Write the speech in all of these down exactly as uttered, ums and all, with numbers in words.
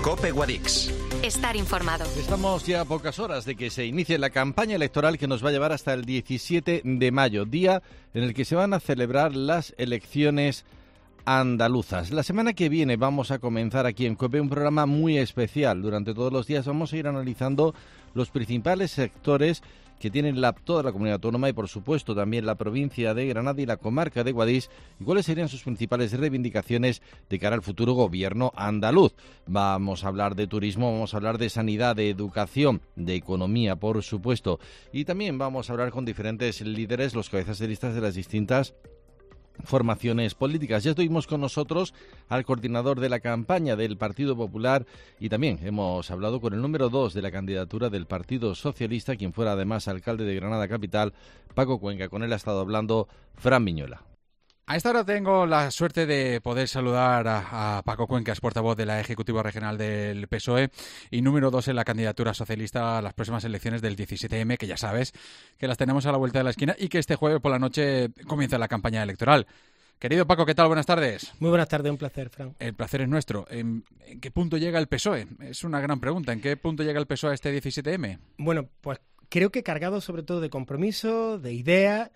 COPE Guadix. Estar informado. Estamos ya a pocas horas de que se inicie la campaña electoral que nos va a llevar hasta el diecisiete de mayo, día en el que se van a celebrar las elecciones andaluzas. La semana que viene vamos a comenzar aquí en COPE un programa muy especial. Durante todos los días vamos a ir analizando los principales sectores que tienen la, toda la comunidad autónoma y, por supuesto, también la provincia de Granada y la comarca de Guadix, y cuáles serían sus principales reivindicaciones de cara al futuro gobierno andaluz. Vamos a hablar de turismo, vamos a hablar de sanidad, de educación, de economía, por supuesto, y también vamos a hablar con diferentes líderes, los cabezas de listas de las distintas formaciones políticas. Ya estuvimos con nosotros al coordinador de la campaña del Partido Popular y también hemos hablado con el número dos de la candidatura del Partido Socialista, quien fuera además alcalde de Granada Capital, Paco Cuenca. Con él ha estado hablando Fran Miñola. A esta hora tengo la suerte de poder saludar a, a Paco Cuenca, es portavoz de la Ejecutiva Regional del P S O E y número dos en la candidatura socialista a las próximas elecciones del diecisiete eme, que ya sabes que las tenemos a la vuelta de la esquina y que este jueves por la noche comienza la campaña electoral. Querido Paco, ¿qué tal? Buenas tardes. Muy buenas tardes, un placer, Fran. El placer es nuestro. ¿En, en qué punto llega el P S O E? Es una gran pregunta. ¿En qué punto llega el P S O E a este diecisiete eme? Bueno, pues creo que cargado sobre todo de compromiso, de ideas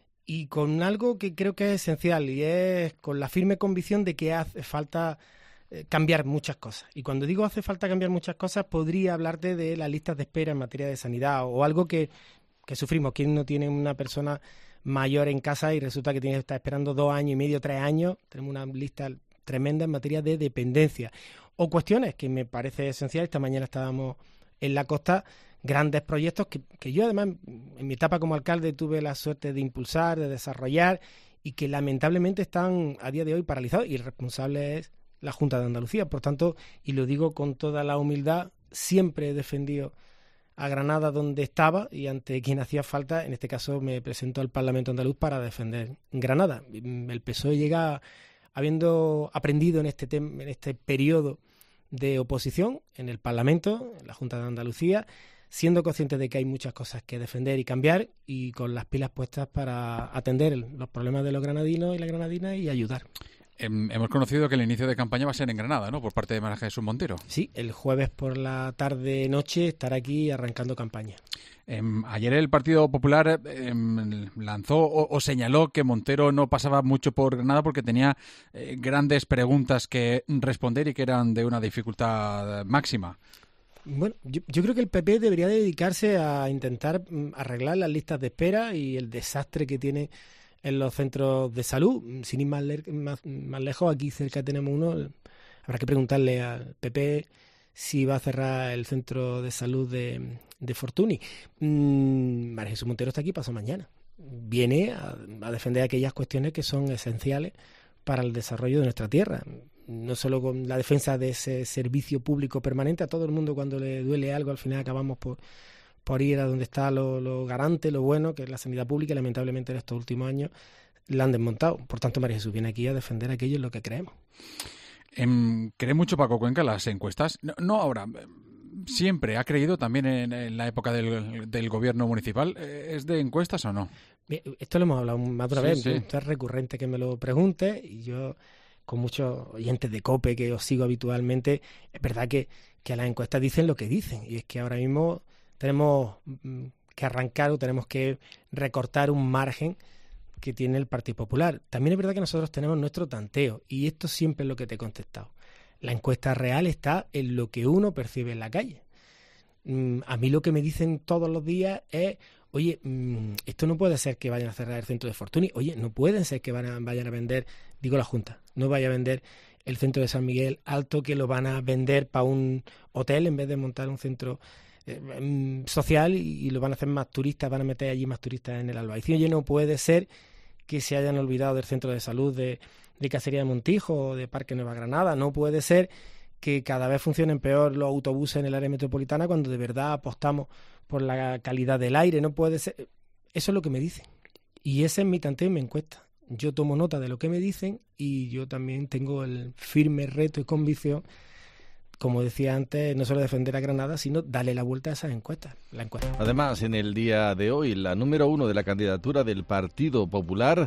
y con algo que creo que es esencial, y es con la firme convicción de que hace falta eh, cambiar muchas cosas. Y cuando digo hace falta cambiar muchas cosas, podría hablarte de las listas de espera en materia de sanidad o algo que, que sufrimos. ¿Quién no tiene una persona mayor en casa y resulta que tiene que estar esperando dos años y medio, tres años? Tenemos una lista tremenda en materia de dependencia. O cuestiones que me parece esencial. Esta mañana estábamos en la costa, grandes proyectos que, que yo además en mi etapa como alcalde tuve la suerte de impulsar, de desarrollar y que lamentablemente están a día de hoy paralizados, y el responsable es la Junta de Andalucía. Por tanto, y lo digo con toda la humildad, siempre he defendido a Granada donde estaba y ante quien hacía falta. En este caso me presento al Parlamento andaluz para defender Granada. El P S O E llega habiendo aprendido en este, tem- en este periodo de oposición en el Parlamento, en la Junta de Andalucía, siendo consciente de que hay muchas cosas que defender y cambiar y con las pilas puestas para atender los problemas de los granadinos y las granadinas y ayudar. Hemos conocido que el inicio de campaña va a ser en Granada, ¿no?, por parte de María Jesús Montero. Sí, el jueves por la tarde-noche estará aquí arrancando campaña. Eh, ayer el Partido Popular eh, lanzó o, o señaló que Montero no pasaba mucho por Granada porque tenía eh, grandes preguntas que responder y que eran de una dificultad máxima. Bueno, yo, yo creo que el P P debería dedicarse a intentar arreglar las listas de espera y el desastre que tiene en los centros de salud. Sin ir más, le- más, más lejos, aquí cerca tenemos uno. Habrá que preguntarle al P P si va a cerrar el centro de salud de, de Fortuny. Mm, María Jesús Montero está aquí pasado mañana. Viene a, a defender aquellas cuestiones que son esenciales para el desarrollo de nuestra tierra. No solo con la defensa de ese servicio público permanente. A todo el mundo, cuando le duele algo, al final acabamos por, por ir a donde está lo, lo garante, lo bueno, que es la sanidad pública, y lamentablemente en estos últimos años la han desmontado. Por tanto, María Jesús viene aquí a defender aquello en lo que creemos. Eh, ¿Cree mucho Paco Cuenca las encuestas? No, no ahora, siempre ha creído también en, en la época del, del gobierno municipal. ¿Es de encuestas o no? Bien, esto lo hemos hablado más de una Sí, vez. sí. Esto es recurrente que me lo preguntes, y yo, con muchos oyentes de COPE que os sigo habitualmente, es verdad que, que las encuestas dicen lo que dicen, y es que ahora mismo tenemos mm, que arrancar o tenemos que recortar un margen que tiene el Partido Popular. También es verdad que nosotros tenemos nuestro tanteo, y esto siempre es lo que te he contestado. La encuesta real está en lo que uno percibe en la calle. Mm, a mí lo que me dicen todos los días es: oye, mmm, esto no puede ser que vayan a cerrar el centro de Fortuny. Oye, no puede ser que van a, vayan a vender, digo la Junta, no vaya a vender el centro de San Miguel Alto, que lo van a vender para un hotel en vez de montar un centro eh, social, y, y lo van a hacer más turistas, van a meter allí más turistas en el Albaicín. Oye, no puede ser que se hayan olvidado del centro de salud de, de Casería de Montijo o de Parque Nueva Granada. No puede ser que cada vez funcionen peor los autobuses en el área metropolitana cuando de verdad apostamos por la calidad del aire. No puede ser. Eso es lo que me dicen. Y ese es mi tanteo y mi encuesta. Yo tomo nota de lo que me dicen, y yo también tengo el firme reto y convicción, como decía antes, no solo defender a Granada, sino darle la vuelta a esas encuestas. La encuesta. Además, en el día de hoy, la número uno de la candidatura del Partido Popular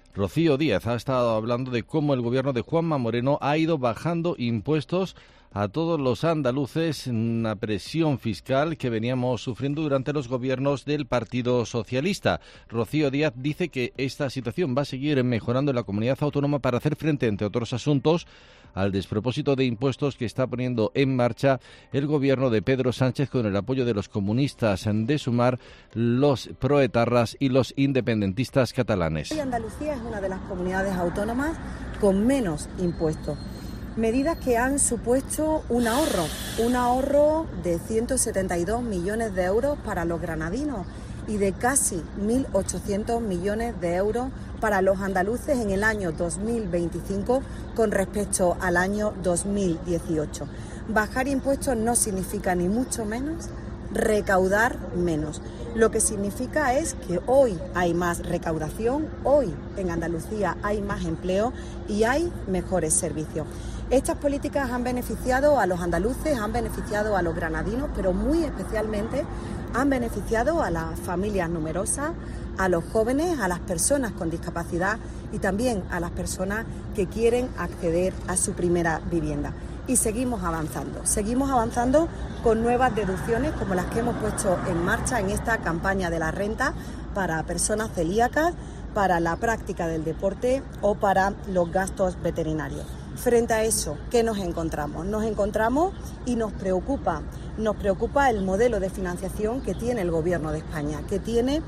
Rocío Díaz ha estado hablando de cómo el gobierno de Juanma Moreno ha ido bajando impuestos a todos los andaluces, una presión fiscal que veníamos sufriendo durante los gobiernos del Partido Socialista. Rocío Díaz dice que esta situación va a seguir mejorando en la comunidad autónoma para hacer frente, entre otros asuntos, al despropósito de impuestos que está poniendo en marcha el gobierno de Pedro Sánchez con el apoyo de los comunistas de Sumar, los proetarras y los independentistas catalanes. Andalucía es una de las comunidades autónomas con menos impuestos. Medidas que han supuesto un ahorro, un ahorro de ciento setenta y dos millones de euros para los granadinos y de casi mil ochocientos millones de euros para los andaluces en el año dos mil veinticinco con respecto al año dos mil dieciocho. Bajar impuestos no significa ni mucho menos recaudar menos. Lo que significa es que hoy hay más recaudación, hoy en Andalucía hay más empleo y hay mejores servicios. Estas políticas han beneficiado a los andaluces, han beneficiado a los granadinos, pero muy especialmente han beneficiado a las familias numerosas, a los jóvenes, a las personas con discapacidad y también a las personas que quieren acceder a su primera vivienda. Y seguimos avanzando, seguimos avanzando con nuevas deducciones como las que hemos puesto en marcha en esta campaña de la renta para personas celíacas, para la práctica del deporte o para los gastos veterinarios. Frente a eso, ¿qué nos encontramos? Nos encontramos y nos preocupa, nos preocupa el modelo de financiación que tiene el Gobierno de España, que tiene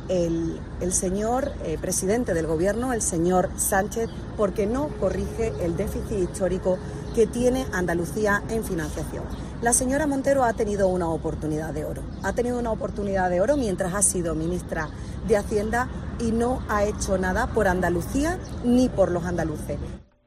el, el señor eh, presidente del Gobierno, el señor Sánchez, porque no corrige el déficit histórico que tiene Andalucía en financiación. La señora Montero ha tenido una oportunidad de oro, ha tenido una oportunidad de oro mientras ha sido ministra de Hacienda y no ha hecho nada por Andalucía ni por los andaluces.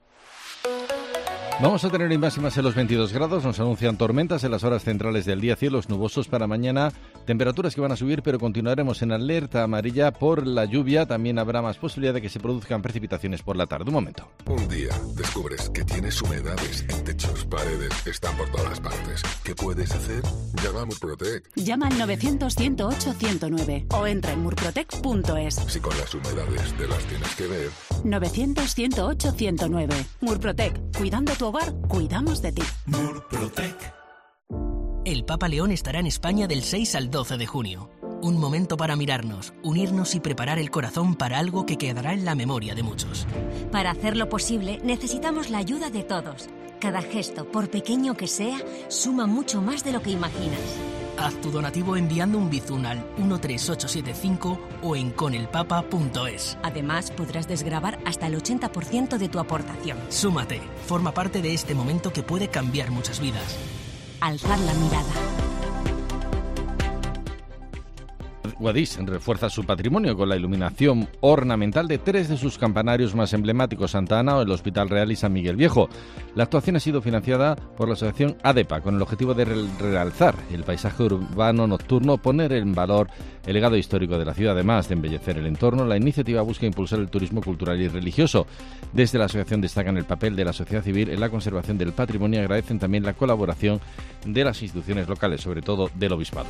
Vamos a tener máximas en los veintidós grados, nos anuncian tormentas en las horas centrales del día, cielos nubosos para mañana, temperaturas que van a subir, pero continuaremos en alerta amarilla por la lluvia, también habrá más posibilidad de que se produzcan precipitaciones por la tarde. Un momento. Un día descubres que tienes humedades en techos, paredes, están por todas partes. ¿Qué puedes hacer? Llama a Murprotec. Llama al novecientos, ciento ocho, ciento nueve o entra en murprotec punto es. Si con las humedades te las tienes que ver. novecientos, ciento ocho, ciento nueve. Murprotec, cuidando tu hogar, cuidamos de ti. Murprotec. El Papa León estará en España del seis al doce de junio. Un momento para mirarnos, unirnos y preparar el corazón para algo que quedará en la memoria de muchos. Para hacerlo posible, necesitamos la ayuda de todos. Cada gesto, por pequeño que sea, suma mucho más de lo que imaginas. Haz tu donativo enviando un bizum al uno tres ocho siete cinco o en conelpapa punto es. Además, podrás desgravar hasta el ochenta por ciento de tu aportación. Súmate, forma parte de este momento que puede cambiar muchas vidas. Alzar la mirada. Guadix refuerza su patrimonio con la iluminación ornamental de tres de sus campanarios más emblemáticos, Santa Ana o el Hospital Real y San Miguel Viejo. La actuación ha sido financiada por la asociación ADEPA con el objetivo de realzar el paisaje urbano nocturno, poner en valor el legado histórico de la ciudad. Además de embellecer el entorno, la iniciativa busca impulsar el turismo cultural y religioso. Desde la asociación destacan el papel de la sociedad civil en la conservación del patrimonio y agradecen también la colaboración de las instituciones locales, sobre todo del Obispado.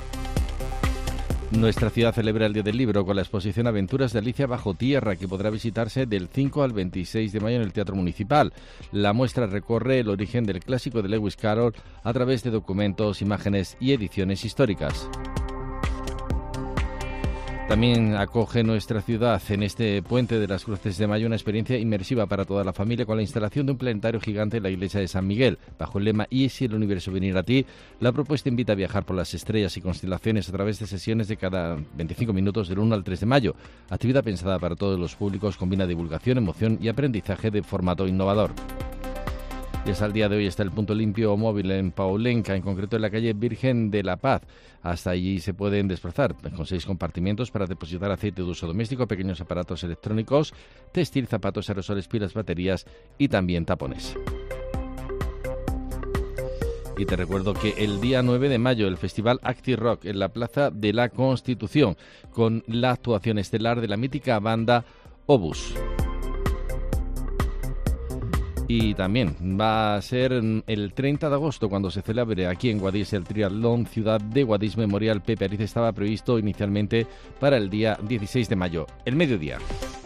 Nuestra ciudad celebra el Día del Libro con la exposición Aventuras de Alicia bajo tierra, que podrá visitarse del cinco al veintiséis de mayo en el Teatro Municipal. La muestra recorre el origen del clásico de Lewis Carroll a través de documentos, imágenes y ediciones históricas. También acoge nuestra ciudad en este Puente de las Cruces de Mayo una experiencia inmersiva para toda la familia con la instalación de un planetario gigante en la iglesia de San Miguel. Bajo el lema "¿Y si el universo viniera a ti?", la propuesta invita a viajar por las estrellas y constelaciones a través de sesiones de cada veinticinco minutos del uno al tres de mayo. Actividad pensada para todos los públicos, combina divulgación, emoción y aprendizaje de formato innovador. Y hasta el día de hoy está el punto limpio móvil en Paulenca, en concreto en la calle Virgen de la Paz. Hasta allí se pueden desplazar con seis compartimentos para depositar aceite de uso doméstico, pequeños aparatos electrónicos, textil, zapatos, aerosoles, pilas, baterías y también tapones. Y te recuerdo que el día nueve de mayo el Festival Acti-Rock en la Plaza de la Constitución, con la actuación estelar de la mítica banda Obús. Y también va a ser el treinta de agosto cuando se celebre aquí en Guadix el Triatlón Ciudad de Guadix Memorial Pepe Ariz. Estaba previsto inicialmente para el día dieciséis de mayo, el mediodía.